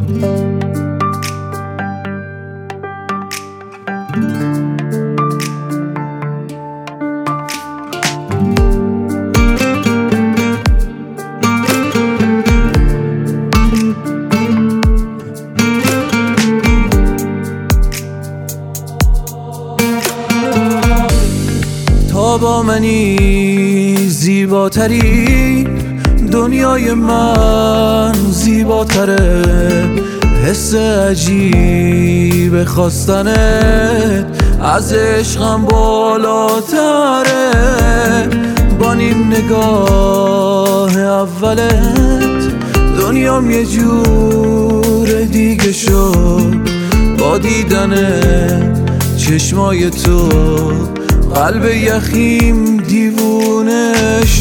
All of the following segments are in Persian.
تا با منی زیباتری، دنیای من زیباتره. حس عجیب خواستنت از عشقم بالاتره. با نیم نگاه اولت دنیام یه جور دیگه شد. با دیدن چشمای تو قلب یخیم دیوونه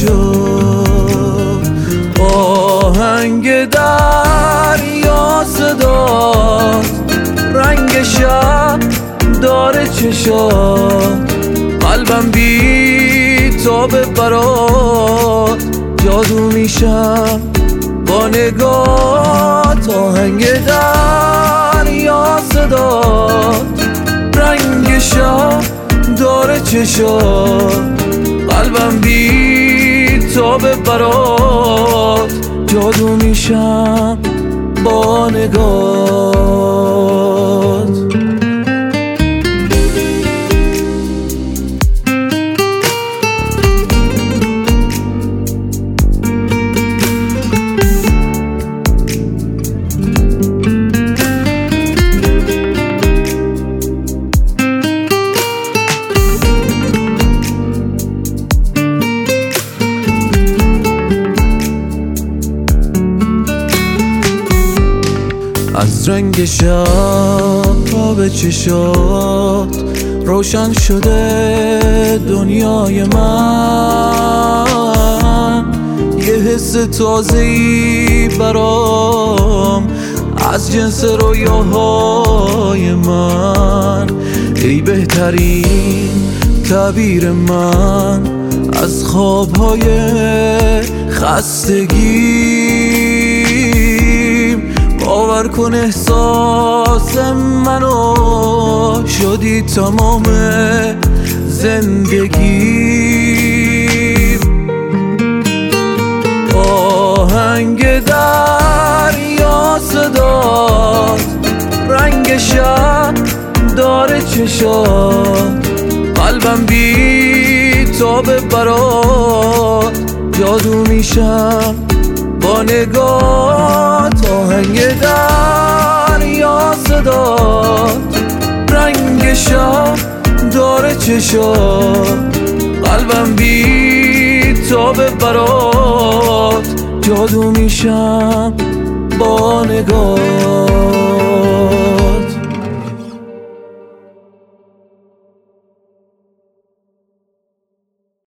شد. آهنگ دریا صدات، رنگ شب داره چشات. قلبم بی تابه برات جادو میشم با نگات. آهنگ دریا صدات، رنگ شب داره چشات. قلبم بی تابه برات جادو میشم با نگات. از رنگ شب تا به چشات روشن شده دنیای من. یه حس تازه‌ای برام از جنس رویاهای من. ای بهترین تعبیر من از خوابهای خستگی. باور کن احساس منو شدی تمام زندگی. آهنگ دریا صدات، رنگ شب داره چشات. قلبم بی تابه برات جادو میشم با نگات. آهنگ دریا صدات، رنگ شب داره چشات. قلبم بی تابه برات جادو میشم با نگات.